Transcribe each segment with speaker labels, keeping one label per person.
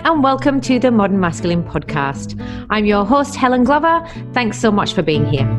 Speaker 1: and welcome to the Modern Masculine Podcast. I'm your host, Helen Glover. Thanks so much for being here.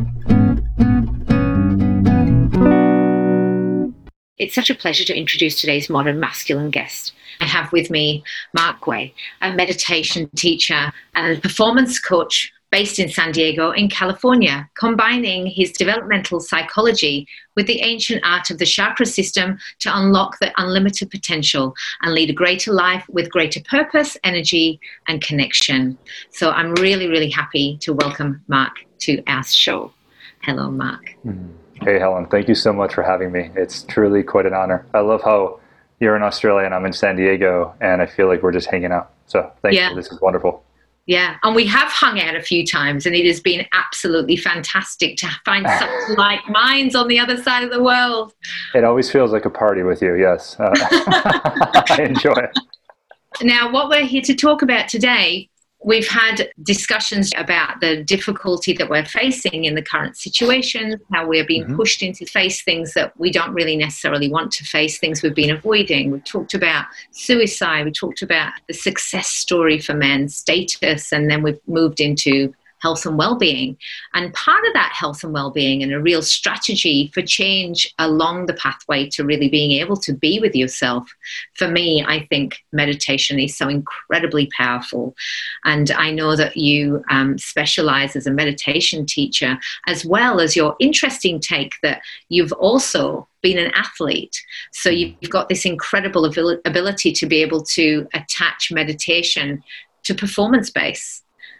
Speaker 1: It's such a pleasure to introduce today's Modern Masculine guest. I have with me Mark Way, a meditation teacher and performance coach based in San Diego in California, combining his developmental psychology with the ancient art of the chakra system to unlock the unlimited potential and lead a greater life with greater purpose, energy, and connection. So I'm really, really happy to welcome Mark to our show. Hello, Mark.
Speaker 2: Hey, Helen. Thank you so much for having me. It's truly quite an honor. I love how you're in Australia and I'm in San Diego, and I feel like we're just hanging out. So thank you. This is wonderful.
Speaker 1: Yeah, and we have hung out a few times, and it has been absolutely fantastic to find such like minds on the other side of the world.
Speaker 2: It always feels like a party with you, yes. I enjoy it.
Speaker 1: Now, what we're here to talk about today, we've had discussions about the difficulty that we're facing in the current situation, how we're being pushed into face things that we don't really necessarily want to face, things we've been avoiding. We've talked about suicide. We talked about the success story for men, status, and then we've moved into health and well-being. And part of that health and well-being and a real strategy for change along the pathway to really being able to be with yourself. For me, I think meditation is so incredibly powerful. And I know that you specialize as a meditation teacher, as well as your interesting take that you've also been an athlete. So you've got this incredible ability to be able to attach meditation to performance base.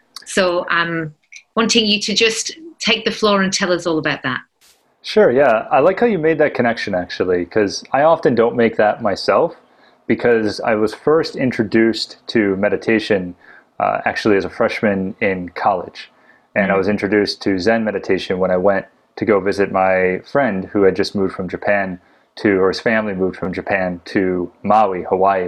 Speaker 1: So I'm wanting you to just take the floor and tell us all about that.
Speaker 2: Sure, yeah. I like how you made that connection, actually, because I often don't make that myself, because I was first introduced to meditation actually as a freshman in college. And I was introduced to Zen meditation when I went to go visit my friend who had just moved from Japan or his family moved from Japan to Maui, Hawaii.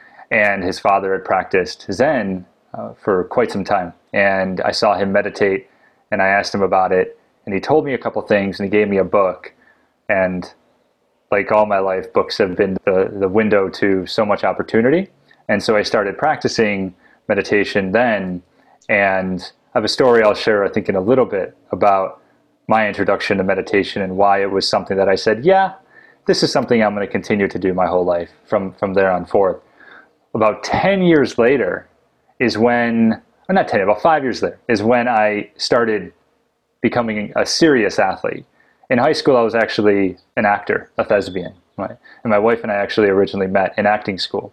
Speaker 2: And his father had practiced Zen for quite some time. And I saw him meditate, and I asked him about it, and he told me a couple things, and he gave me a book. And like all my life, books have been the window to so much opportunity. And so I started practicing meditation then. And I have a story I'll share, I think, in a little bit about my introduction to meditation and why it was something that I said, yeah, this is something I'm going to continue to do my whole life from there on forth. About 10 years later is when, not 10, about 5 years later, is when I started becoming a serious athlete. In high school, I was actually an actor, a thespian. Right? And my wife and I actually originally met in acting school.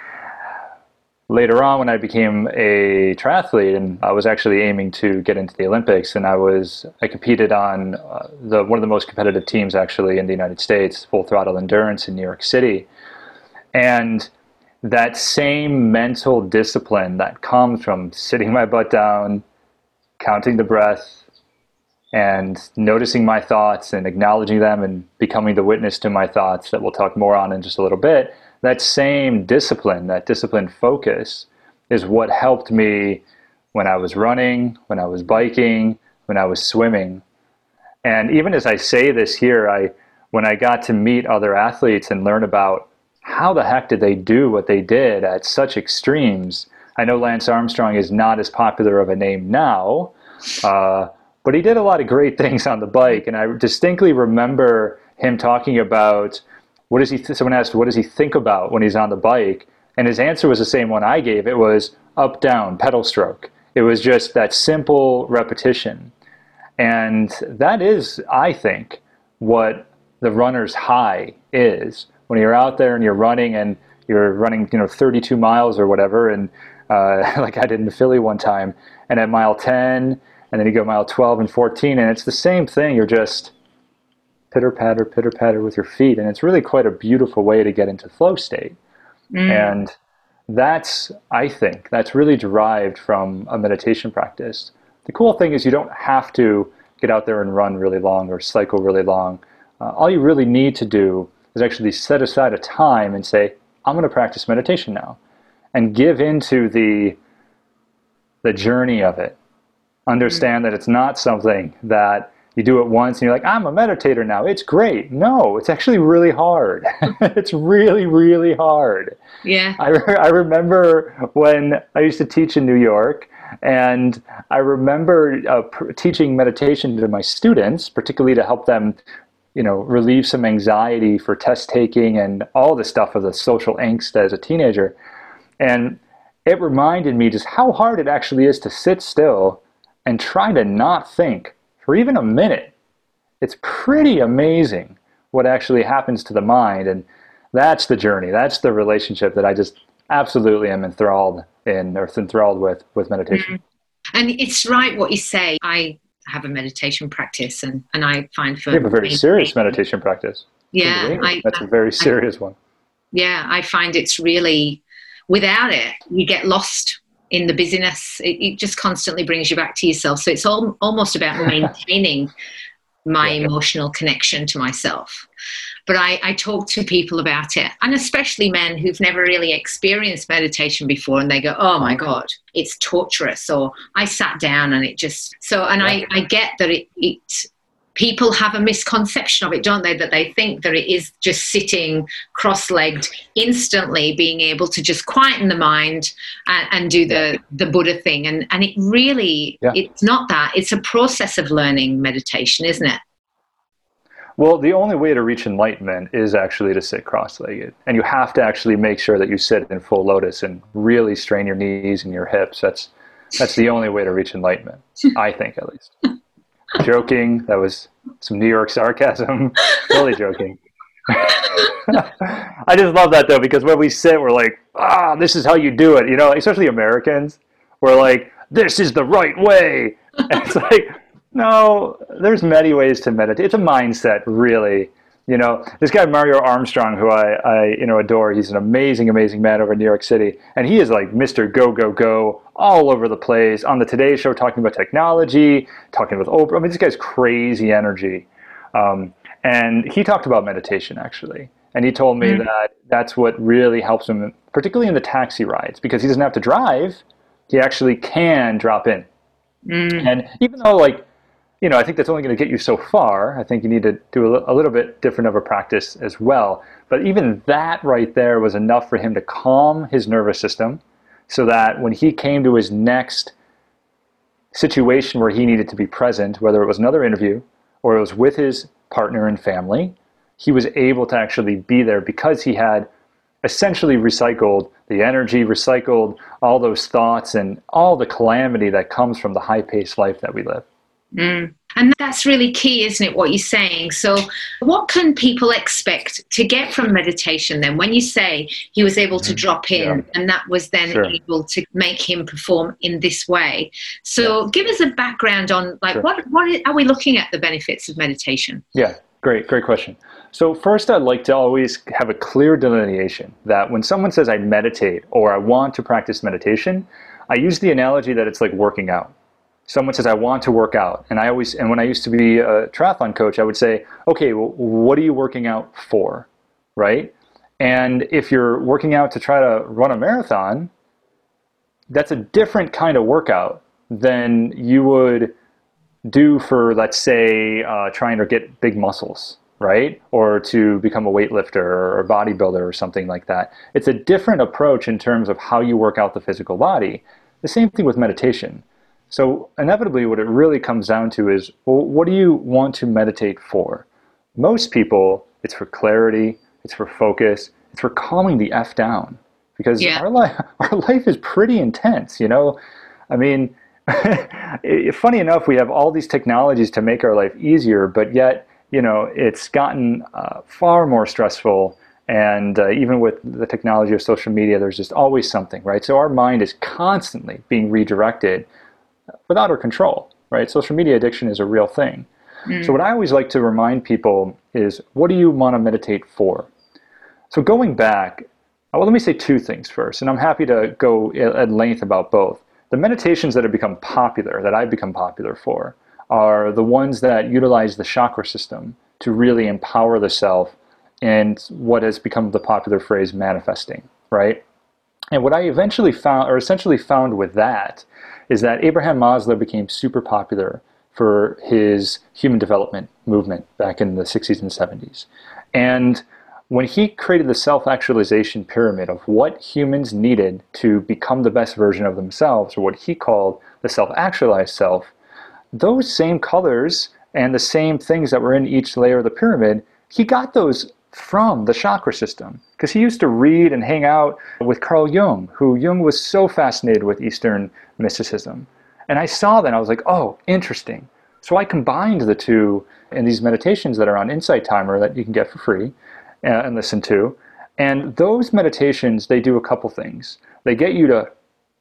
Speaker 2: Later on, when I became a triathlete, and I was actually aiming to get into the Olympics, and I competed on one of the most competitive teams actually in the United States, Full Throttle Endurance in New York City. And that same mental discipline that comes from sitting my butt down, counting the breath, and noticing my thoughts and acknowledging them and becoming the witness to my thoughts that we'll talk more on in just a little bit, that same discipline, that disciplined focus is what helped me when I was running, when I was biking, when I was swimming. And even as I say this here, when I got to meet other athletes and learn about how the heck did they do what they did at such extremes? I know Lance Armstrong is not as popular of a name now, but he did a lot of great things on the bike. And I distinctly remember him talking about, someone asked, what does he think about when he's on the bike? And his answer was the same one I gave. It was up, down, pedal stroke. It was just that simple repetition. And that is, I think, what the runner's high is. When you're out there and you're running 32 miles or whatever, and like I did in Philly one time, and at mile 10, and then you go mile 12 and 14, and it's the same thing. You're just pitter-patter with your feet, and it's really quite a beautiful way to get into flow state. And I think that's really derived from a meditation practice. The cool thing is you don't have to get out there and run really long or cycle really long. All you really need to do is actually set aside a time and say, I'm going to practice meditation now, and give into the journey of it. Understand that it's not something that you do it once and you're like, I'm a meditator now. It's great. No, it's actually really hard. It's really, really hard.
Speaker 1: Yeah.
Speaker 2: I remember when I used to teach in New York, and I remember teaching meditation to my students, particularly to help them, relieve some anxiety for test taking and all the stuff of the social angst as a teenager. And it reminded me just how hard it actually is to sit still and try to not think for even a minute. It's pretty amazing what actually happens to the mind. And that's the journey. That's the relationship that I just absolutely am enthralled with meditation.
Speaker 1: Mm-hmm. And it's right what you say. I have a meditation practice, and I find for
Speaker 2: you have a very serious meditation practice.
Speaker 1: Yeah,
Speaker 2: that's a very serious one.
Speaker 1: Yeah, I find it's really, without it, you get lost in the busyness. It just constantly brings you back to yourself. So it's almost about maintaining my emotional connection to myself. But I talk to people about it, and especially men who've never really experienced meditation before, and they go, oh my God, it's torturous, or I sat down and it just, I get that people have a misconception of it, don't they? That they think that it is just sitting cross-legged, instantly being able to just quieten the mind and do the Buddha thing. And it really, it's not that. It's a process of learning meditation, isn't it?
Speaker 2: Well, the only way to reach enlightenment is actually to sit cross-legged. And you have to actually make sure that you sit in full lotus and really strain your knees and your hips. That's the only way to reach enlightenment, I think, at least. Joking. That was some New York sarcasm. Totally joking. I just love that, though, because when we sit, we're like, this is how you do it. Especially Americans. We're like, this is the right way. And it's like, no, there's many ways to meditate. It's a mindset, really. This guy, Mario Armstrong, who I adore, he's an amazing, amazing man over in New York City. And he is like Mr. Go, go, go all over the place. On the Today Show, talking about technology, talking with Oprah. I mean, this guy's crazy energy. And he talked about meditation, actually. And he told me that that's what really helps him, particularly in the taxi rides, because he doesn't have to drive. He actually can drop in. And even though, I think that's only going to get you so far. I think you need to do a little bit different of a practice as well. But even that right there was enough for him to calm his nervous system so that when he came to his next situation where he needed to be present, whether it was another interview or it was with his partner and family, he was able to actually be there because he had essentially recycled the energy, recycled all those thoughts and all the calamity that comes from the high-paced life that we live.
Speaker 1: And that's really key, isn't it, what you're saying? So what can people expect to get from meditation then? When you say he was able to drop in and that was then able to make him perform in this way. So give us a background on what are we looking at the benefits of meditation?
Speaker 2: Yeah, great question. So first, I'd like to always have a clear delineation that when someone says I meditate or I want to practice meditation, I use the analogy that it's like working out. Someone says, I want to work out. And when I used to be a triathlon coach, I would say, okay, well, what are you working out for, right? And if you're working out to try to run a marathon, that's a different kind of workout than you would do for, let's say, trying to get big muscles, right? Or to become a weightlifter or a bodybuilder or something like that. It's a different approach in terms of how you work out the physical body. The same thing with meditation. So inevitably what it really comes down to is, well, what do you want to meditate for? Most people, it's for clarity, it's for focus, it's for calming the F down. Because our life is pretty intense, I mean, funny enough, we have all these technologies to make our life easier, but yet, it's gotten far more stressful. And even with the technology of social media, there's just always something, right? So our mind is constantly being redirected without our control, right? Social media addiction is a real thing. So what I always like to remind people is, what do you want to meditate for? So going back, well, let me say two things first, and I'm happy to go at length about both. The meditations that have become popular, that I've become popular for, are the ones that utilize the chakra system to really empower the self and what has become the popular phrase manifesting, right? And what I essentially found with that is that Abraham Maslow became super popular for his human development movement back in the 60s and 70s. And when he created the self-actualization pyramid of what humans needed to become the best version of themselves, or what he called the self-actualized self, those same colors and the same things that were in each layer of the pyramid, he got those from the chakra system. Because he used to read and hang out with Carl Jung, who Jung was so fascinated with Eastern mysticism. And I saw that and I was like, oh, interesting. So I combined the two in these meditations that are on Insight Timer that you can get for free and listen to. And those meditations, they do a couple things. They get you to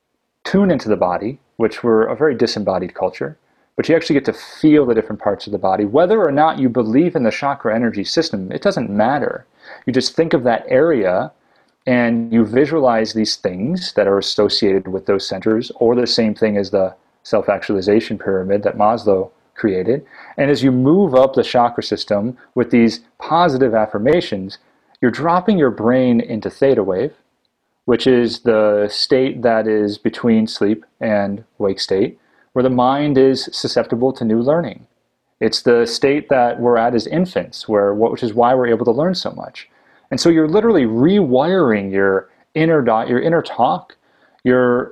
Speaker 2: tune into the body, which we're a very disembodied culture, but you actually get to feel the different parts of the body. Whether or not you believe in the chakra energy system, it doesn't matter. You just think of that area and you visualize these things that are associated with those centers, or the same thing as the self-actualization pyramid that Maslow created. And as you move up the chakra system with these positive affirmations, you're dropping your brain into theta wave, which is the state that is between sleep and wake state, where the mind is susceptible to new learning. It's the state that we're at as infants, which is why we're able to learn so much. And so you're literally rewiring your inner talk. You're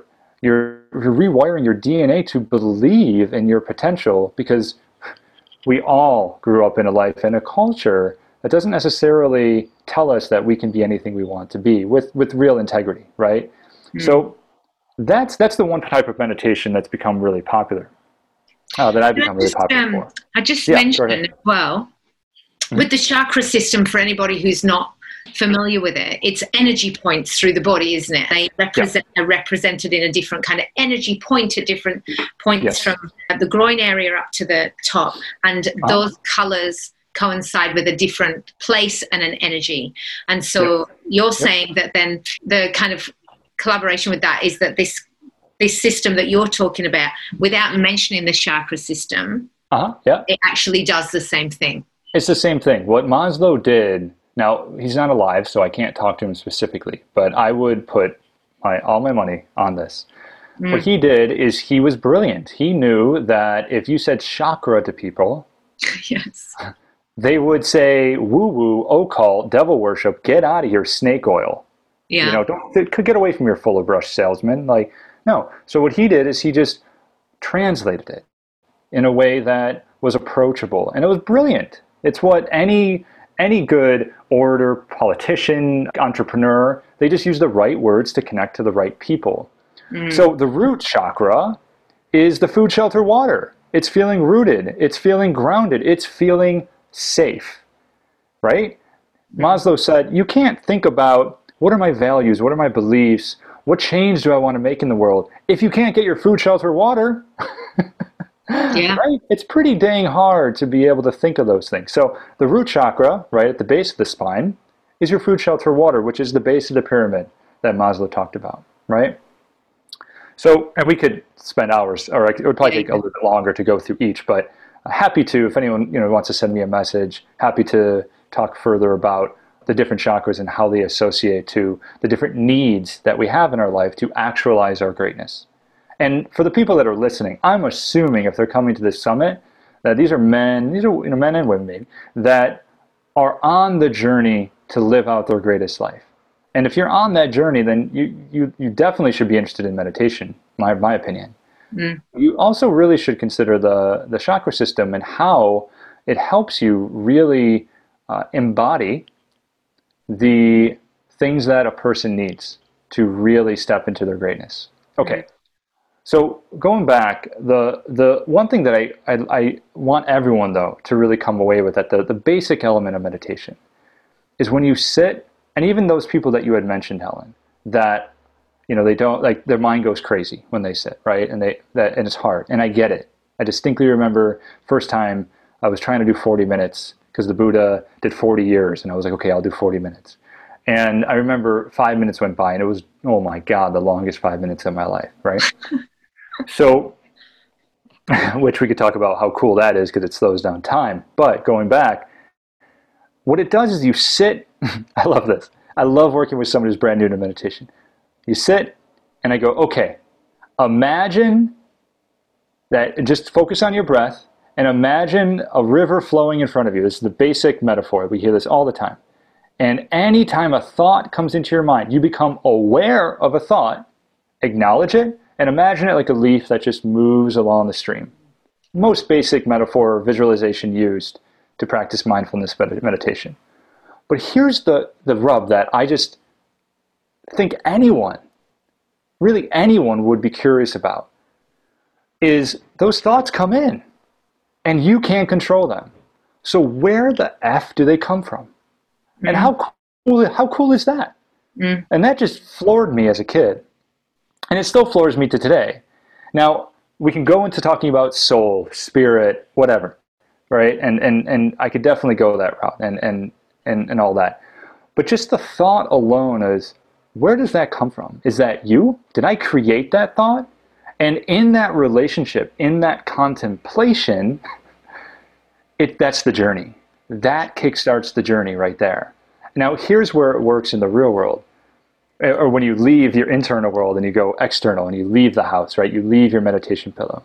Speaker 2: rewiring your DNA to believe in your potential, because we all grew up in a life and a culture that doesn't necessarily tell us that we can be anything we want to be with real integrity, right? Mm. So that's the one type of meditation that's become really popular, that I've become really popular for.
Speaker 1: I just mentioned as well, with the chakra system, for anybody who's not familiar with it, it's energy points through the body, isn't it? They are represented in a different kind of energy point at different points, from the groin area up to the top, and those colors coincide with a different place and an energy. And so you're saying that then the kind of collaboration with that is that this system that you're talking about, without mentioning the chakra system, it actually does the same thing.
Speaker 2: It's the same thing. What Maslow did, now he's not alive, so I can't talk to him specifically, but I would put all my money on this. What he did is he was brilliant. He knew that if you said chakra to people, they would say woo-woo, occult, devil worship, get out of here, snake oil. Yeah. Don't get away from your fuller brush salesman. Like, no. So what he did is he just translated it in a way that was approachable, and it was brilliant. It's what any good orator, politician, entrepreneur, they just use the right words to connect to the right people. So the root chakra is the food, shelter, water. It's feeling rooted. It's feeling grounded. It's feeling safe, right? Maslow said, you can't think about what are my values, what are my beliefs, what change do I want to make in the world if you can't get your food, shelter, water. Right? It's pretty dang hard to be able to think of those things. So the root chakra, right at the base of the spine, is your food, shelter, water, which is the base of the pyramid that Maslow talked about, right? So, and we could spend hours, or it would probably take a little bit longer to go through each, but happy to, if anyone wants to send me a message, happy to talk further about the different chakras and how they associate to the different needs that we have in our life to actualize our greatness. And for the people that are listening, I'm assuming if they're coming to this summit, that these are men and women maybe, that are on the journey to live out their greatest life. And if you're on that journey, then you definitely should be interested in meditation, my opinion. You also really should consider the chakra system and how it helps you really embody the things that a person needs to really step into their greatness. Okay. So going back, the one thing that I want everyone, though, to really come away with, that the basic element of meditation is when you sit, and even those people that you had mentioned, Helen, that they don't, like, their mind goes crazy when they sit, right? And and it's hard, and I get it. I distinctly remember first time I was trying to do 40 minutes because the Buddha did 40 years, and I was like, okay, I'll do 40 minutes. And I remember 5 minutes went by, and it was, oh my God, the longest 5 minutes of my life, right? So, which we could talk about how cool that is because it slows down time. But going back, what it does is you sit, I love this. I love working with somebody who's brand new to meditation. You sit and I go, okay, imagine that just focus on your breath and imagine a river flowing in front of you. This is the basic metaphor. We hear this all the time. And anytime a thought comes into your mind, you become aware of a thought, acknowledge it, and imagine it like a leaf that just moves along the stream. Most basic metaphor or visualization used to practice mindfulness meditation. But here's the rub that I just think anyone, really anyone, would be curious about, is those thoughts come in and you can't control them. So where the F do they come from? And how cool is that? And that just floored me as a kid. And it still floors me to today. Now, we can go into talking about soul, spirit, whatever, right? And I could definitely go that route and all that. But just the thought alone is, where does that come from? Is that you? Did I create that thought? And in that relationship, in that contemplation, that's the journey. That kickstarts the journey right there. Now, here's where it works in the real world. Or when you leave your internal world and you go external and you leave the house, right? You leave your meditation pillow.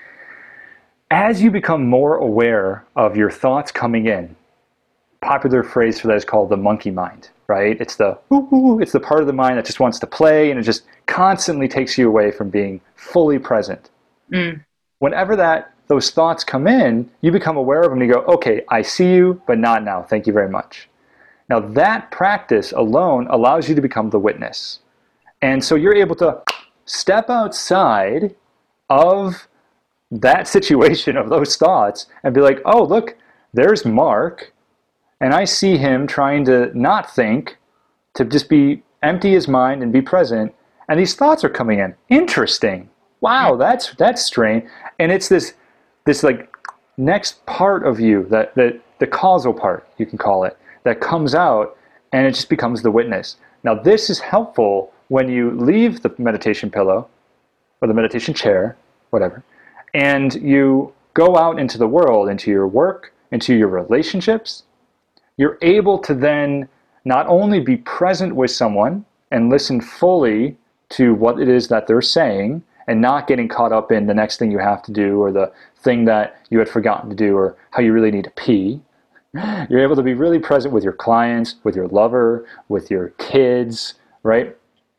Speaker 2: As you become more aware of your thoughts coming in, popular phrase for that is called the monkey mind, right? It's the part of the mind that just wants to play, and it just constantly takes you away from being fully present. Whenever those thoughts come in, you become aware of them and you go, okay, I see you, but not now. Thank you very much. Now that practice alone allows you to become the witness. And so you're able to step outside of that situation, of those thoughts, and be like, oh, look, there's Mark, and I see him trying to not think, to just be empty his mind and be present, and these thoughts are coming in. Interesting. Wow, that's strange. And it's this like next part of you, that the causal part, you can call it, that comes out, and it just becomes the witness. Now, this is helpful when you leave the meditation pillow or the meditation chair, whatever, and you go out into the world, into your work, into your relationships. You're able to then not only be present with someone and listen fully to what it is that they're saying, and not getting caught up in the next thing you have to do, or the thing that you had forgotten to do, or how you really need to pee. You're able to be really present with your clients, with your lover, with your kids, right?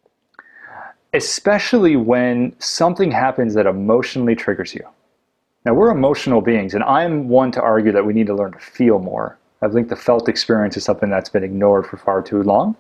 Speaker 2: Especially when something happens that emotionally triggers you. Now, we're emotional beings, and I'm one to argue that we need to learn to feel more. I think the felt experience is something that's been ignored for far too long.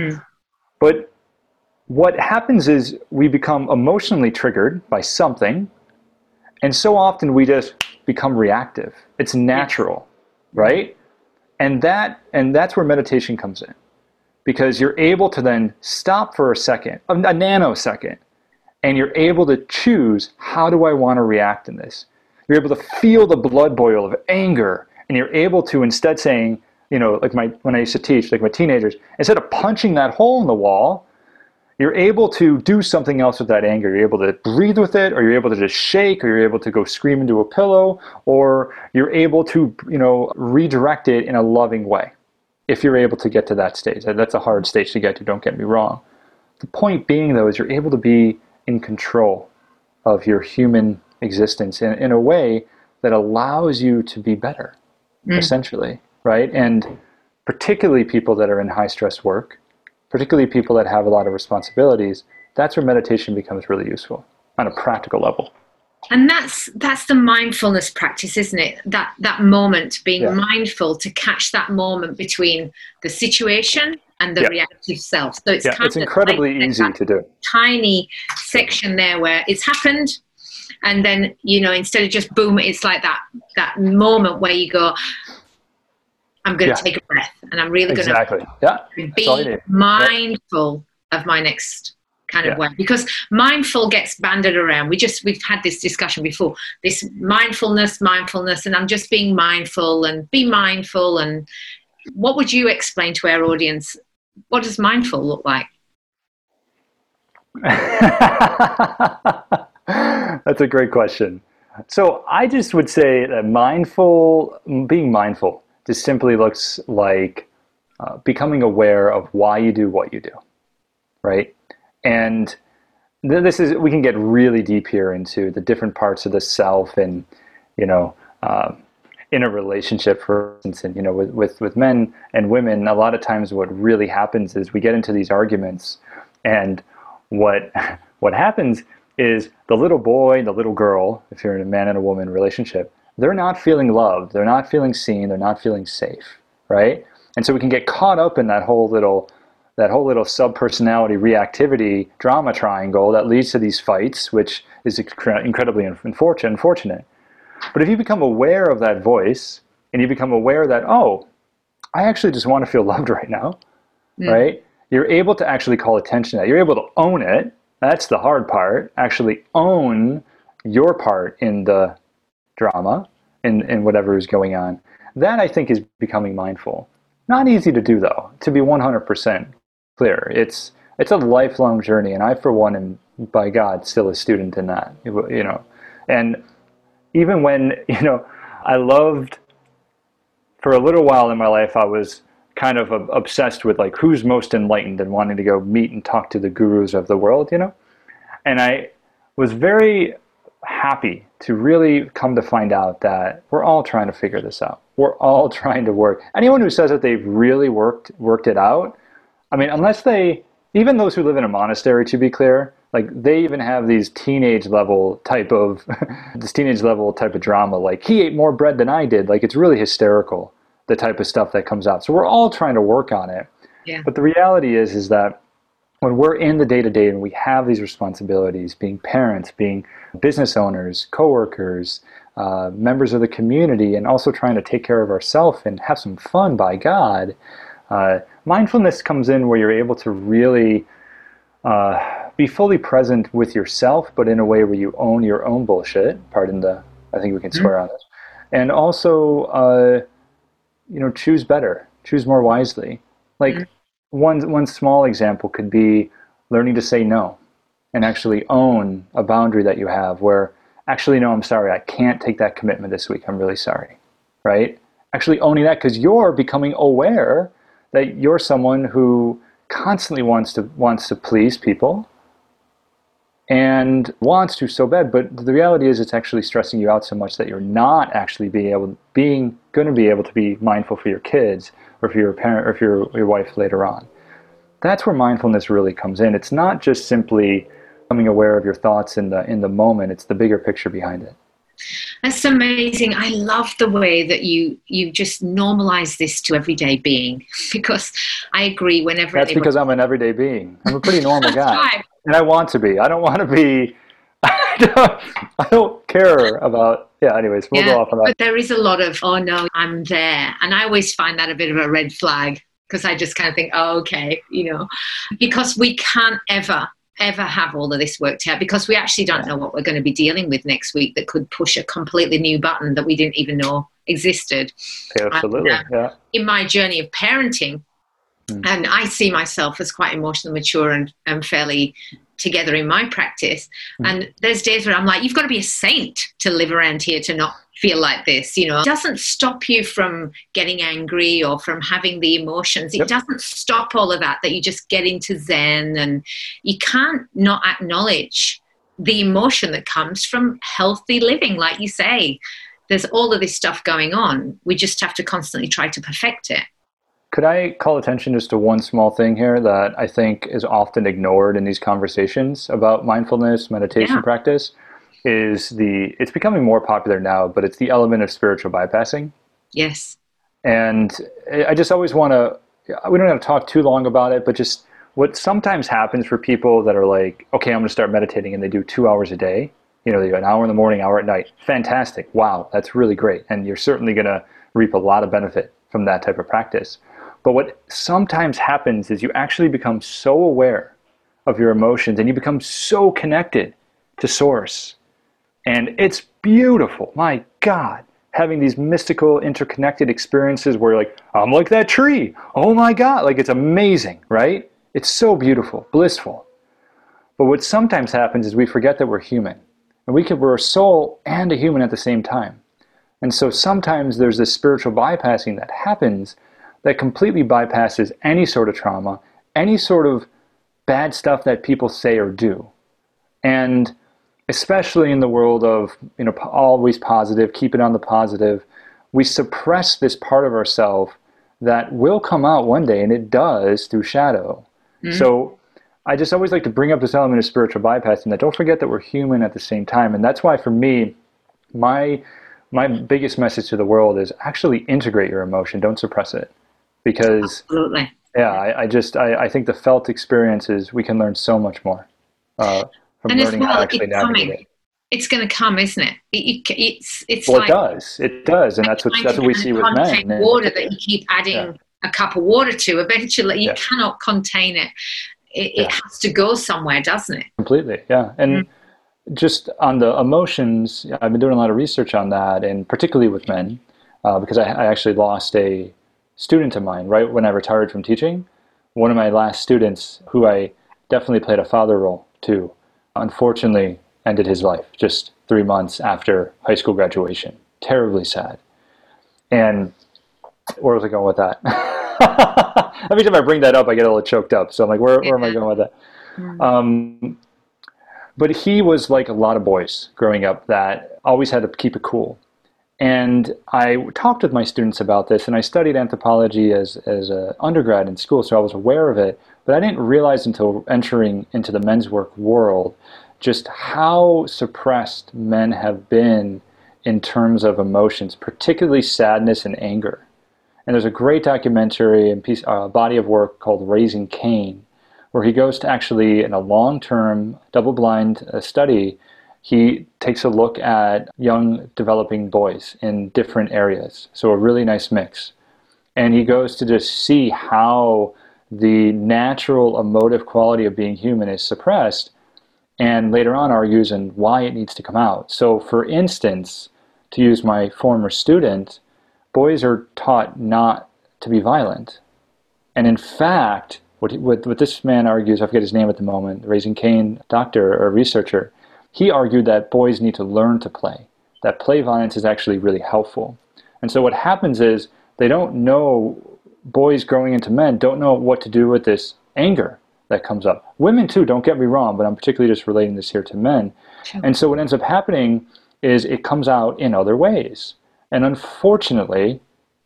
Speaker 2: But what happens is we become emotionally triggered by something, and so often we just become reactive. It's natural, right? And that's where meditation comes in, because you're able to then stop for a second, a nanosecond, and you're able to choose, how do I want to react in this? You're able to feel the blood boil of anger, and you're able to, instead saying, like when I used to teach, like my teenagers, instead of punching that hole in the wall, you're able to do something else with that anger. You're able to breathe with it, or you're able to just shake, or you're able to go scream into a pillow, or you're able to, redirect it in a loving way. If you're able to get to that stage. That's a hard stage to get to, don't get me wrong. The point being, though, is you're able to be in control of your human existence in a way that allows you to be better, essentially, right? And particularly people that are in high stress work, particularly people that have a lot of responsibilities, that's where meditation becomes really useful on a practical level.
Speaker 1: And that's the mindfulness practice, isn't it? That moment, being mindful to catch that moment between the situation and the reactive self. So it's
Speaker 2: incredibly easy to do.
Speaker 1: Tiny section there where it's happened, and then instead of just boom, it's like that moment where you go, I'm going to take a breath, and I'm really going to be mindful of my next kind of way. Because mindful gets banded around. We've had this discussion before, this mindfulness, and I'm just being mindful, and be mindful. And what would you explain to our audience? What does mindful look like?
Speaker 2: That's a great question. So I just would say that being mindful just simply looks like becoming aware of why you do what you do, right? And this is, we can get really deep here into the different parts of the self and, you know, in a relationship, for instance, and, you know, with men and women, a lot of times what really happens is we get into these arguments, and what happens is the little boy, the little girl, if you're in a man and a woman relationship, they're not feeling loved, they're not feeling seen, they're not feeling safe, right? And so we can get caught up in that whole little sub-personality reactivity drama triangle that leads to these fights, which is incredibly unfortunate. But if you become aware of that voice, and you become aware that, oh, I actually just want to feel loved right now, right? You're able to actually call attention to that. You're able to own it. That's the hard part. Actually own your part in the drama, in whatever is going on. That, I think, is becoming mindful. Not easy to do, though, to be 100% clear. It's a lifelong journey, and I, for one, am, by God, still a student in that, you know. And even when, you know, I loved, for a little while in my life, I was kind of obsessed with, like, who's most enlightened and wanting to go meet and talk to the gurus of the world, you know. And I was very happy to really come to find out that we're all trying to figure this out. We're all trying to work. Anyone who says that they've really worked it out, I mean, unless they, even those who live in a monastery, to be clear, like, they even have these teenage level type of drama. Like, he ate more bread than I did. Like, it's really hysterical, the type of stuff that comes out. So we're all trying to work on it.
Speaker 1: Yeah.
Speaker 2: But the reality is that when we're in the day-to-day and we have these responsibilities, being parents, being business owners, coworkers, members of the community, and also trying to take care of ourselves and have some fun, by God, mindfulness comes in where you're able to really be fully present with yourself, but in a way where you own your own bullshit. Pardon the, I think we can swear on this. And also, you know, choose better, choose more wisely. Like, one small example could be learning to say no and actually own a boundary that you have where, actually, no, I'm sorry, I can't take that commitment this week. I'm really sorry, right? Actually owning that, because you're becoming aware that you're someone who constantly wants to please people and wants to so bad, but the reality is it's actually stressing you out so much that you're not actually going to be able to be mindful for your kids or for your parent or for your wife later on. That's where mindfulness really comes in. It's not just simply becoming aware of your thoughts in the moment. It's the bigger picture behind it.
Speaker 1: That's amazing. I love the way that you just normalize this to everyday being, because I agree whenever...
Speaker 2: That's because I'm an everyday being. I'm a pretty normal guy.
Speaker 1: Right.
Speaker 2: And I want to be. I don't want to be... I don't care about... Yeah, anyways, we'll go off on that.
Speaker 1: But there is a lot of, oh no, I'm there. And I always find that a bit of a red flag, because I just kind of think, oh, okay, you know, because we can't ever have all of this worked out, because we actually don't know what we're going to be dealing with next week that could push a completely new button that we didn't even know existed.
Speaker 2: Absolutely, yeah.
Speaker 1: In my journey of parenting, and I see myself as quite emotionally mature and fairly together in my practice, and there's days where I'm like, you've got to be a saint to live around here to not feel like this, you know. It doesn't stop you from getting angry or from having the emotions. It doesn't stop all of that you just get into Zen, and you can't not acknowledge the emotion that comes from healthy living. Like you say, there's all of this stuff going on. We just have to constantly try to perfect it.
Speaker 2: Could I call attention just to one small thing here that I think is often ignored in these conversations about mindfulness, meditation practice? It's becoming more popular now, but it's the element of spiritual bypassing.
Speaker 1: Yes.
Speaker 2: And I just always we don't have to talk too long about it, but just what sometimes happens for people that are like, okay, I'm going to start meditating, and they do 2 hours a day. You know, they do an hour in the morning, hour at night. Fantastic. Wow, that's really great. And you're certainly going to reap a lot of benefit from that type of practice. But what sometimes happens is you actually become so aware of your emotions, and you become so connected to Source. And it's beautiful. My God, having these mystical, interconnected experiences where you're like, I'm like that tree. Oh my God. Like, it's amazing, right? It's so beautiful, blissful. But what sometimes happens is we forget that we're human. And we're a soul and a human at the same time. And so sometimes there's this spiritual bypassing that happens that completely bypasses any sort of trauma, any sort of bad stuff that people say or do. And especially in the world of, always positive, keep it on the positive, we suppress this part of ourselves that will come out one day, and it does through shadow. So I just always like to bring up this element of spiritual bypassing, that don't forget that we're human at the same time. And that's why for me, my biggest message to the world is actually integrate your emotion, don't suppress it. Because
Speaker 1: Absolutely.
Speaker 2: yeah, I think the felt experiences, we can learn so much more from
Speaker 1: And as
Speaker 2: learning how to
Speaker 1: well,
Speaker 2: actually
Speaker 1: it's
Speaker 2: navigate
Speaker 1: coming.
Speaker 2: it.
Speaker 1: It's going to come, isn't it? It's
Speaker 2: Well,
Speaker 1: like
Speaker 2: it does, and that's what we see with men.
Speaker 1: Water that you keep adding a cup of water to, eventually you
Speaker 2: Yeah.
Speaker 1: cannot contain it. It has to go somewhere, doesn't it?
Speaker 2: Completely, yeah. And just on the emotions, I've been doing a lot of research on that, and particularly with men, because I actually lost a student of mine right when I retired from teaching. One of my last students, who I definitely played a father role to, unfortunately ended his life just 3 months after high school graduation. Terribly sad. And where was I going with that? Every time I bring that up, I get a little choked up. So I'm like, where am I going with that? But he was like a lot of boys growing up that always had to keep it cool. And I talked with my students about this, and I studied anthropology as an undergrad in school, so I was aware of it. But I didn't realize until entering into the men's work world just how suppressed men have been in terms of emotions, particularly sadness and anger. And there's a great documentary and body of work called Raising Cain, where he goes to actually, in a long-term, double-blind study, he takes a look at young developing boys in different areas. So a really nice mix. And he goes to just see how the natural emotive quality of being human is suppressed, and later on argues and why it needs to come out. So for instance, to use my former student, boys are taught not to be violent. And in fact, what this man argues, I forget his name at the moment, Raising Cain doctor or researcher, he argued that boys need to learn to play, that play violence is actually really helpful. And so what happens is they don't know, boys growing into men don't know what to do with this anger that comes up. Women too, don't get me wrong, but I'm particularly just relating this here to men. Sure. And so what ends up happening is it comes out in other ways. And unfortunately,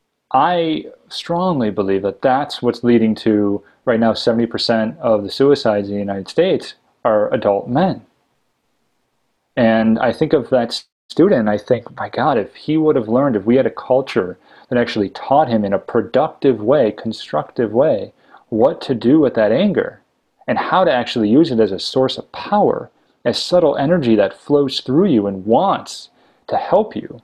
Speaker 2: I strongly believe that that's what's leading to, right now, 70% of the suicides in the United States are adult men. And I think of that student, I think, my God, if he would have learned, if we had a culture that actually taught him in a productive way, constructive way, what to do with that anger and how to actually use it as a source of power, as subtle energy that flows through you and wants to help you,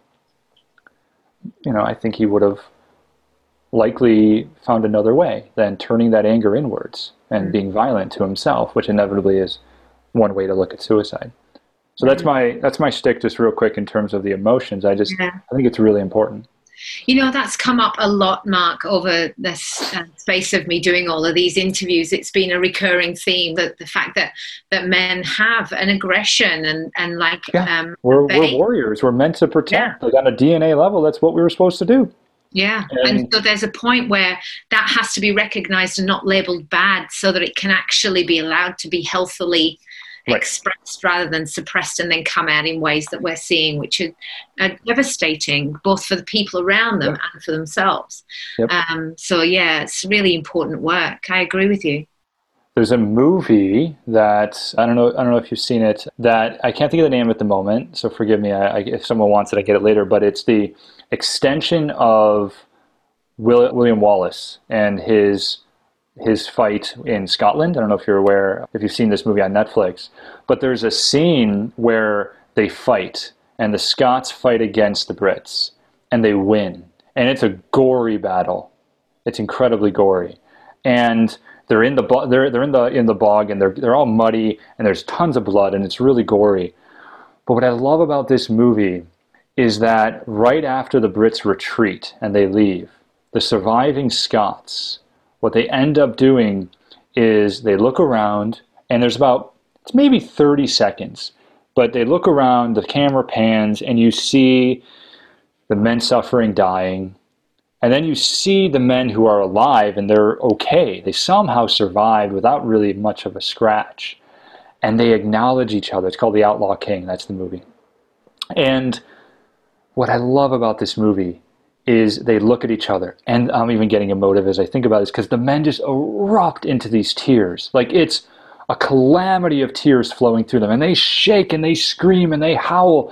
Speaker 2: I think he would have likely found another way than turning that anger inwards and being violent to himself, which inevitably is one way to look at suicide. So that's my shtick, just real quick, in terms of the emotions. I think it's really important.
Speaker 1: That's come up a lot, Mark, over the space of me doing all of these interviews. It's been a recurring theme, that the fact that men have an aggression and like...
Speaker 2: we're warriors. We're meant to protect. Like on a DNA level, that's what we were supposed to do.
Speaker 1: Yeah, and so there's a point where that has to be recognized and not labeled bad, so that it can actually be allowed to be healthily expressed rather than suppressed and then come out in ways that we're seeing, which are devastating both for the people around them and for themselves. So it's really important work. I agree with you.
Speaker 2: There's a movie that I don't know if you've seen it, that I can't think of the name at the moment, so forgive me if someone wants it, I get it later, but it's the extension of William Wallace and his fight in Scotland. I don't know if you're aware, if you've seen this movie on Netflix, but there's a scene where they fight, and the Scots fight against the Brits, and they win. And it's a gory battle. It's incredibly gory. And they're in the bog, and they're all muddy, and there's tons of blood, and it's really gory. But what I love about this movie is that right after the Brits retreat and they leave, the surviving Scots, what they end up doing is they look around, and it's maybe 30 seconds, but they look around, the camera pans, and you see the men suffering, dying, and then you see the men who are alive and they're okay. They somehow survived without really much of a scratch. and they acknowledge each other. It's called The Outlaw King. That's the movie. And what I love about this movie is they look at each other, and I'm even getting emotive as I think about this, because the men just erupt into these tears. Like, it's a calamity of tears flowing through them, and they shake and they scream and they howl.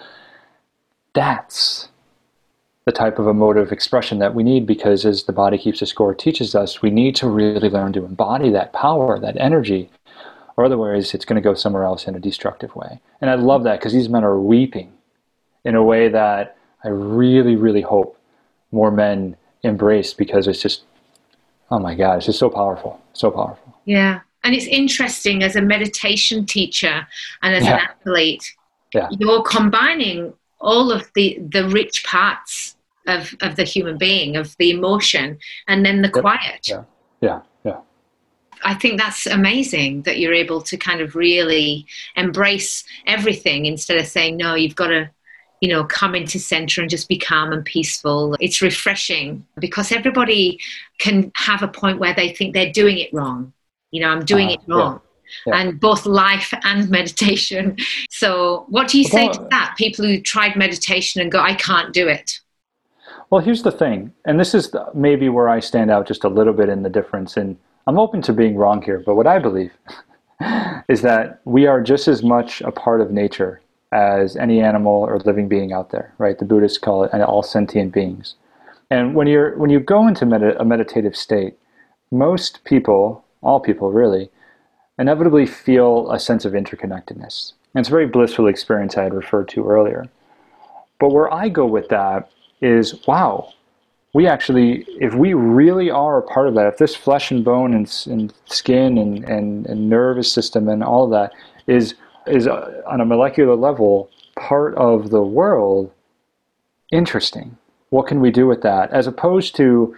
Speaker 2: That's the type of emotive expression that we need, because as The Body Keeps the Score teaches us, we need to really learn to embody that power, that energy, or otherwise it's going to go somewhere else in a destructive way. And I love that, because these men are weeping in a way that I really, really hope more men embrace, because it's just, oh my God, it's just so powerful, so powerful.
Speaker 1: Yeah. And it's interesting, as a meditation teacher and as an athlete, you're combining all of the rich parts of the human being, of the emotion, and then the quiet.
Speaker 2: Yeah.
Speaker 1: I think that's amazing that you're able to kind of really embrace everything instead of saying, no, you've got to, come into center and just be calm and peaceful. It's refreshing, because everybody can have a point where they think they're doing it wrong. I'm doing it wrong. Yeah. And both life and meditation. So what do you say to that? People who tried meditation and go, I can't do it.
Speaker 2: Well, here's the thing, and this is maybe where I stand out just a little bit in the difference, and I'm open to being wrong here, but what I believe is that we are just as much a part of nature as any animal or living being out there, right? The Buddhists call it all sentient beings. And when you go into a meditative state, most people, all people really, inevitably feel a sense of interconnectedness. And it's a very blissful experience I had referred to earlier. But where I go with that is, wow, we actually, if we really are a part of that, if this flesh and bone and skin and nervous system and all of that is on a molecular level part of the world, interesting. What can we do with that? As opposed to,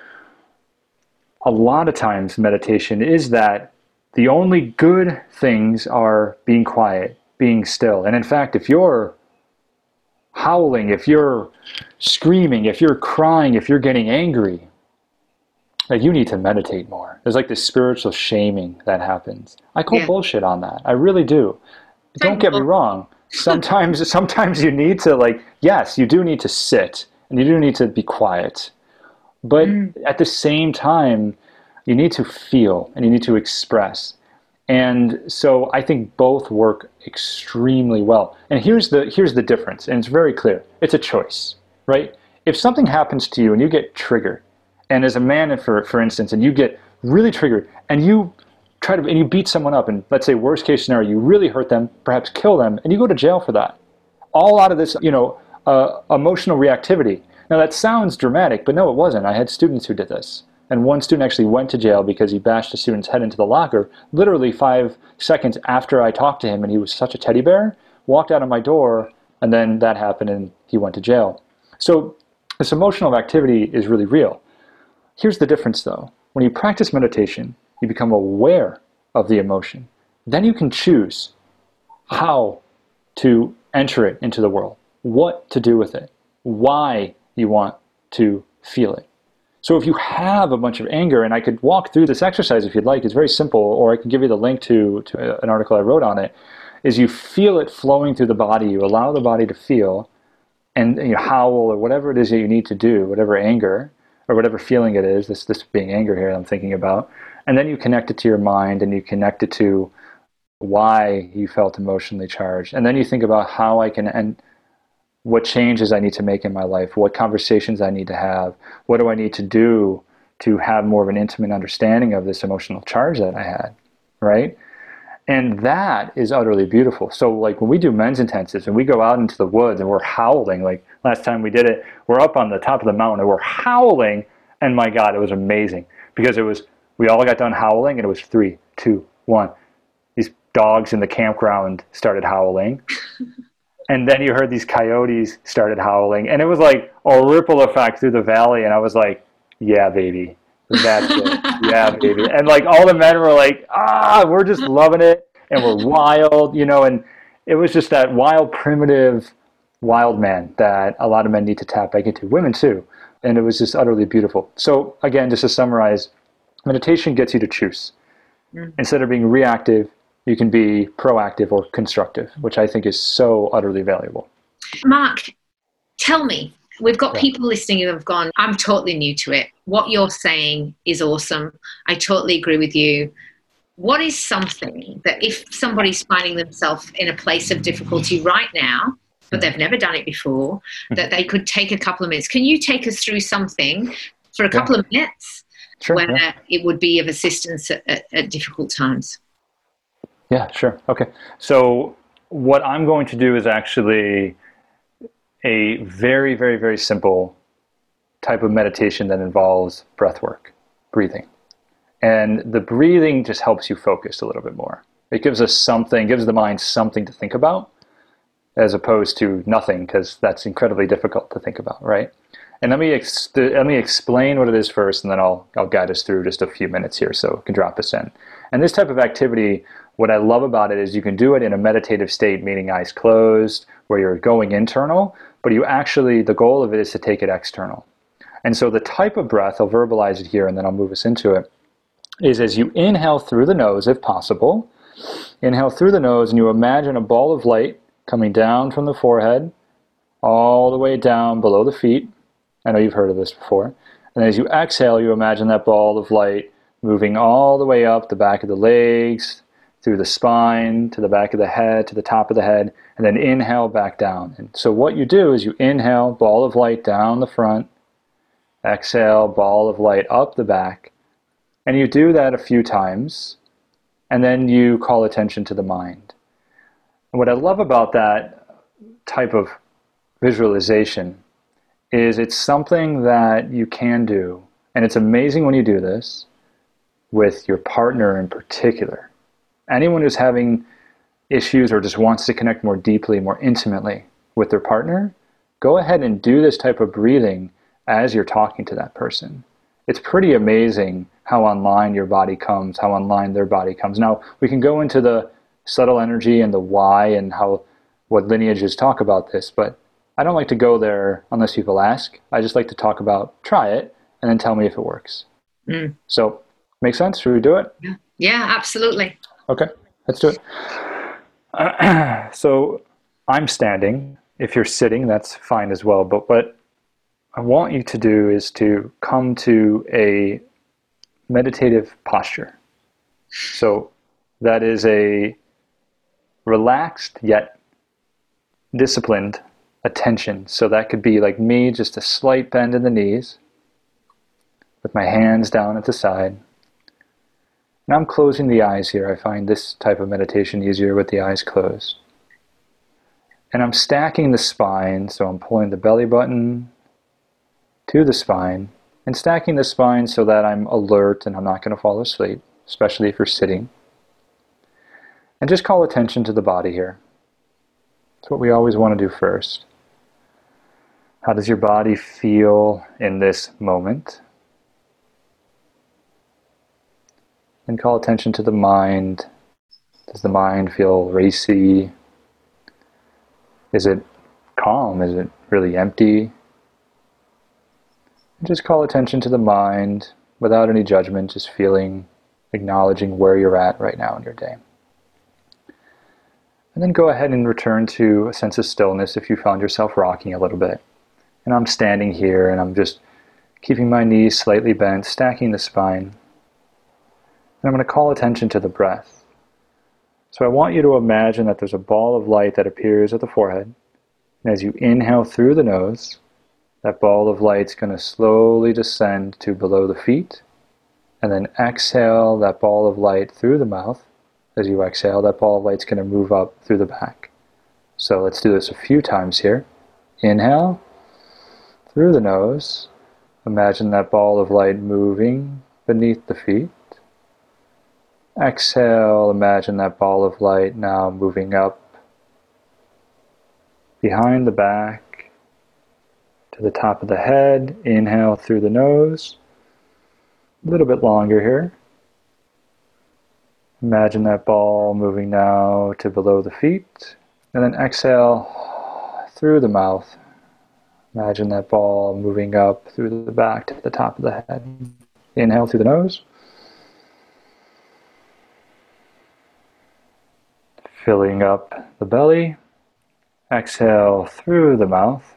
Speaker 2: a lot of times meditation is that the only good things are being quiet, being still. And in fact, if you're howling, if you're screaming, if you're crying, if you're getting angry, like, you need to meditate more. There's like this spiritual shaming that happens. I call bullshit on that. I really do. Don't get me wrong. Sometimes you need to, yes, you do need to sit and you do need to be quiet. But at the same time, you need to feel and you need to express. And so I think both work extremely well. And here's the difference, and it's very clear. It's a choice, right? If something happens to you and you get triggered, and as a man, for instance, and you get really triggered, and you and you beat someone up, and let's say worst case scenario, you really hurt them, perhaps kill them, and you go to jail for that. All out of this, emotional reactivity. Now that sounds dramatic, but no, it wasn't. I had students who did this. And one student actually went to jail because he bashed a student's head into the locker, literally 5 seconds after I talked to him, and he was such a teddy bear, walked out of my door, and then that happened and he went to jail. So this emotional activity is really real. Here's the difference though. When you practice meditation, you become aware of the emotion. Then you can choose how to enter it into the world, what to do with it, why you want to feel it. So if you have a bunch of anger, and I could walk through this exercise if you'd like, it's very simple, or I can give you the link to an article I wrote on it, is you feel it flowing through the body, you allow the body to feel, and you howl or whatever it is that you need to do, whatever anger, or whatever feeling it is, this being anger here I'm thinking about, and then you connect it to your mind, and you connect it to why you felt emotionally charged, and then you think about how I can, and what changes I need to make in my life, what conversations I need to have, what do I need to do to have more of an intimate understanding of this emotional charge that I had, right? And that is utterly beautiful. So like when we do men's intensives and we go out into the woods and we're howling, like last time we did it, we're up on the top of the mountain and we're howling, and my God, it was amazing, because we all got done howling and it was 3, 2, 1. These dogs in the campground started howling. And then you heard these coyotes started howling, and it was like a ripple effect through the valley. And I was like, yeah, baby, that's it. Yeah, baby. And like all the men were like, we're just loving it. And we're wild, and it was just that wild, primitive, wild man that a lot of men need to tap back into, women too. And it was just utterly beautiful. So again, just to summarize, meditation gets you to choose. Instead of being reactive, you can be proactive or constructive, which I think is so utterly valuable.
Speaker 1: Mark, tell me, we've got people listening who have gone, I'm totally new to it. What you're saying is awesome. I totally agree with you. What is something that if somebody's finding themselves in a place of difficulty right now, but they've never done it before, that they could take a couple of minutes? Can you take us through something for a couple of minutes where it would be of assistance at difficult times?
Speaker 2: Yeah, sure. Okay. So what I'm going to do is actually a very, very, very simple type of meditation that involves breath work, breathing. And the breathing just helps you focus a little bit more. It gives us something, gives the mind something to think about, as opposed to nothing, because that's incredibly difficult to think about, right? And let me explain what it is first, and then I'll guide us through just a few minutes here, so it can drop us in. And this type of activity, what I love about it is you can do it in a meditative state, meaning eyes closed, where you're going internal, but the goal of it is to take it external. And so the type of breath, I'll verbalize it here, and then I'll move us into it, is as you inhale through the nose, if possible, inhale through the nose, and you imagine a ball of light coming down from the forehead, all the way down below the feet. I know you've heard of this before. And as you exhale, you imagine that ball of light moving all the way up the back of the legs, through the spine, to the back of the head, to the top of the head, and then inhale back down. And so what you do is you inhale, ball of light down the front, exhale, ball of light up the back, and you do that a few times, and then you call attention to the mind. And what I love about that type of visualization is it's something that you can do, and it's amazing when you do this with your partner in particular. Anyone who's having issues or just wants to connect more deeply, more intimately with their partner, go ahead and do this type of breathing as you're talking to that person. It's pretty amazing how online your body comes, how online their body comes. Now, we can go into the subtle energy and the why and what lineages talk about this, but I don't like to go there unless people ask. I just like to talk about, try it, and then tell me if it works. So, make sense? Should we do it?
Speaker 1: Yeah, absolutely.
Speaker 2: Okay, let's do it. So, I'm standing. If you're sitting, that's fine as well. But what I want you to do is to come to a meditative posture. So, that is a relaxed yet disciplined attention. So that could be like me, just a slight bend in the knees with my hands down at the side. And I'm closing the eyes here. I find this type of meditation easier with the eyes closed. And I'm stacking the spine, so I'm pulling the belly button to the spine and stacking the spine so that I'm alert and I'm not going to fall asleep, especially if you're sitting. And just call attention to the body here. It's what we always want to do first. How does your body feel in this moment? And call attention to the mind. Does the mind feel racy? Is it calm? Is it really empty? And just call attention to the mind without any judgment, just feeling, acknowledging where you're at right now in your day. And then go ahead and return to a sense of stillness if you found yourself rocking a little bit. And I'm standing here and I'm just keeping my knees slightly bent, stacking the spine. And I'm going to call attention to the breath. So I want you to imagine that there's a ball of light that appears at the forehead. And as you inhale through the nose, that ball of light's going to slowly descend to below the feet. And then exhale that ball of light through the mouth. As you exhale, that ball of light's going to move up through the back. So let's do this a few times here. Inhale through the nose. Imagine that ball of light moving beneath the feet. Exhale, imagine that ball of light now moving up behind the back to the top of the head. Inhale through the nose. A little bit longer here. Imagine that ball moving now to below the feet. And then exhale through the mouth. Imagine that ball moving up through the back to the top of the head. Inhale through the nose. Filling up the belly. Exhale through the mouth.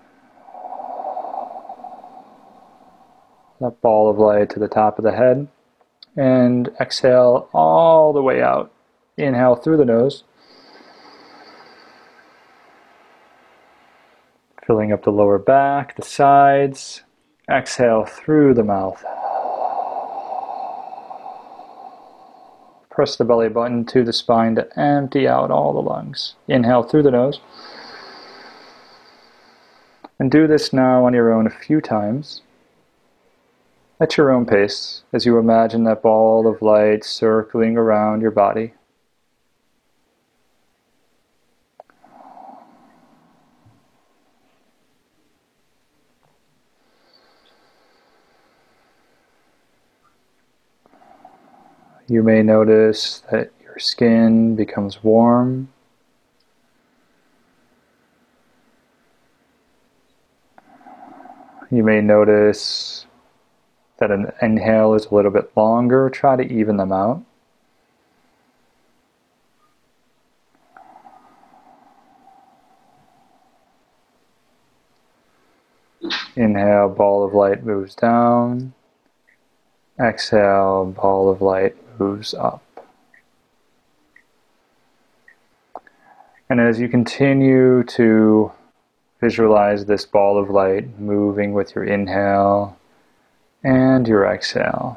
Speaker 2: That ball of light to the top of the head. And exhale all the way out. Inhale through the nose. Filling up the lower back, the sides. Exhale through the mouth. Press the belly button to the spine to empty out all the lungs. Inhale through the nose. And do this now on your own a few times. At your own pace, as you imagine that ball of light circling around your body. You may notice that your skin becomes warm. You may notice that an inhale is a little bit longer. Try to even them out. Inhale, ball of light moves down. Exhale, ball of light moves up. And as you continue to visualize this ball of light moving with your inhale and your exhale,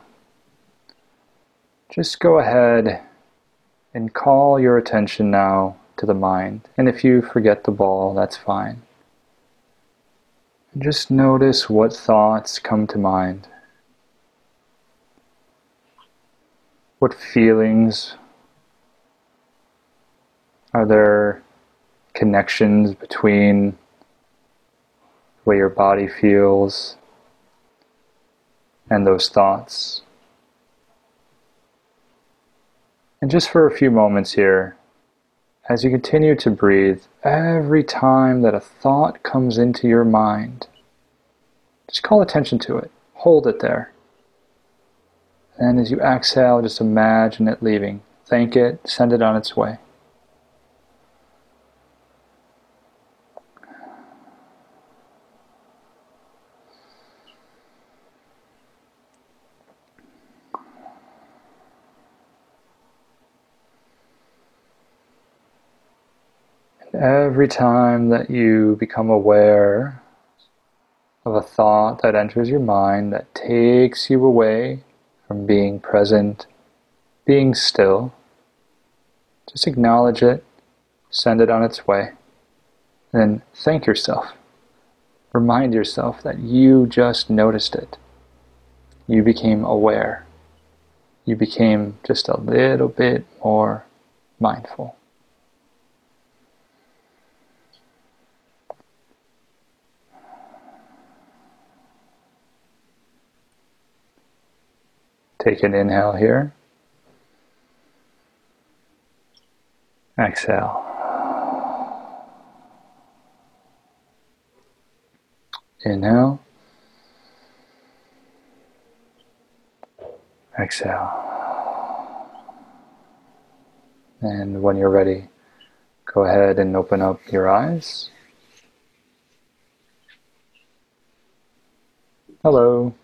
Speaker 2: just go ahead and call your attention now to the mind. And if you forget the ball, that's fine. Just notice what thoughts come to mind. What feelings? Are there connections between the way your body feels and those thoughts? And just for a few moments here, as you continue to breathe, every time that a thought comes into your mind, just call attention to it. Hold it there. And as you exhale, just imagine it leaving. Thank it, send it on its way. And every time that you become aware of a thought that enters your mind that takes you away from being present, being still, just acknowledge it, send it on its way, and then thank yourself. Remind yourself that you just noticed it. You became aware. You became just a little bit more mindful. Take an inhale here. Exhale. Inhale. Exhale. And when you're ready, go ahead and open up your eyes. Hello.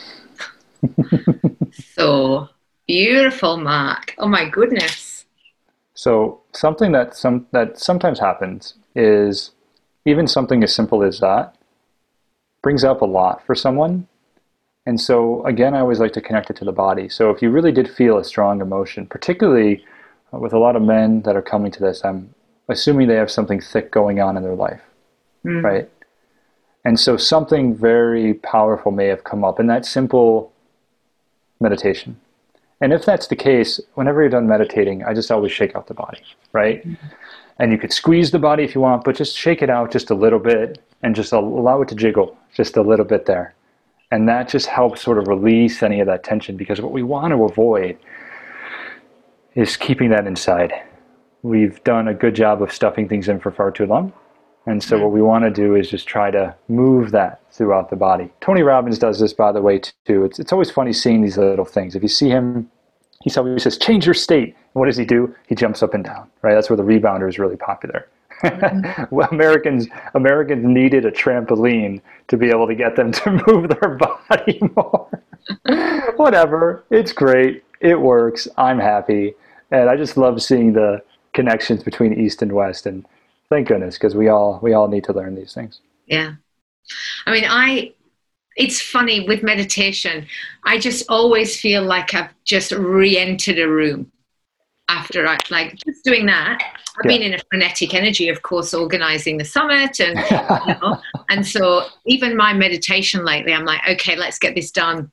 Speaker 1: So beautiful, Mark. Oh my goodness.
Speaker 2: So something that sometimes happens is even something as simple as that brings up a lot for someone. And so again, I always like to connect it to the body. So if you really did feel a strong emotion, particularly with a lot of men that are coming to this, I'm assuming they have something thick going on in their life, right? And so something very powerful may have come up in that simple meditation. And if that's the case, whenever you're done meditating, I just always shake out the body, right? And you could squeeze the body if you want, but just shake it out just a little bit and just allow it to jiggle just a little bit there. And that just helps sort of release any of that tension, because what we want to avoid is keeping that inside. We've done a good job of stuffing things in for far too long. And so what we want to do is just try to move that throughout the body. Tony Robbins does this, by the way, too. It's always funny seeing these little things. If you see him, He says, change your state. And what does he do? He jumps up and down, right? That's where the rebounder is really popular. Well, Americans needed a trampoline to be able to get them to move their body more. Whatever. It's great. It works. I'm happy. And I just love seeing the connections between East and West. And thank goodness, because we all need to learn these things.
Speaker 1: Yeah. I mean, it's funny with meditation, I just always feel like I've just re-entered a room after just doing that. I've been in a frenetic energy, of course, organizing the summit and, and so even my meditation lately, I'm like, okay, let's get this done.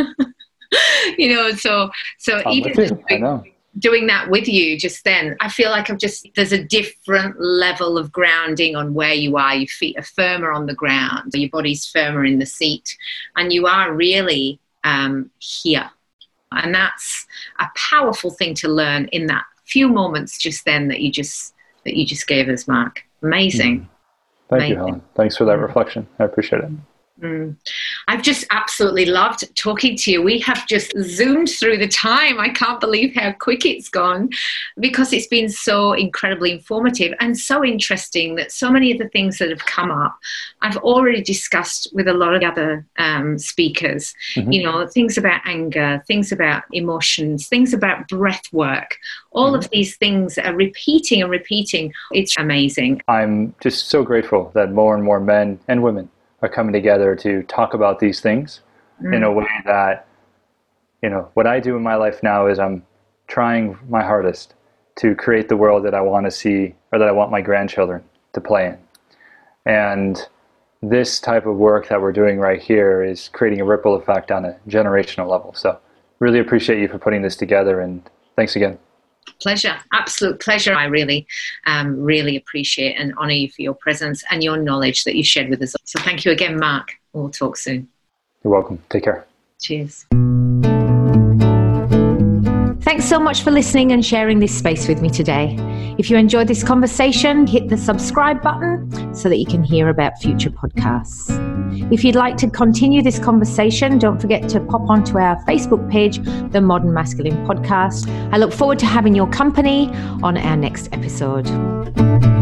Speaker 1: So even doing that with you just then, I feel like there's a different level of grounding on where you are. Your feet are firmer on the ground, your body's firmer in the seat, and you are really here. And that's a powerful thing to learn in that few moments just then that you just gave us, Mark. Amazing.
Speaker 2: Thank you, Helen. Thanks for that reflection. I appreciate it.
Speaker 1: I've just absolutely loved talking to you. We have just zoomed through the time. I can't believe how quick it's gone, because it's been so incredibly informative and so interesting that so many of the things that have come up I've already discussed with a lot of other speakers. Things about anger, things about emotions, things about breath work. All of these things are repeating and repeating. It's amazing.
Speaker 2: I'm just so grateful that more and more men and women are coming together to talk about these things in a way that, what I do in my life now is I'm trying my hardest to create the world that I want to see, or that I want my grandchildren to play in. And this type of work that we're doing right here is creating a ripple effect on a generational level. So really appreciate you for putting this together, and thanks again.
Speaker 1: Pleasure, absolute pleasure. I really, really appreciate and honor you for your presence and your knowledge that you shared with us. So thank you again, Mark. We'll talk soon.
Speaker 2: You're welcome. Take care.
Speaker 1: Cheers. Thanks so much for listening and sharing this space with me today. If you enjoyed this conversation, hit the subscribe button so that you can hear about future podcasts. If you'd like to continue this conversation, don't forget to pop onto our Facebook page, The Modern Masculine Podcast. I look forward to having your company on our next episode.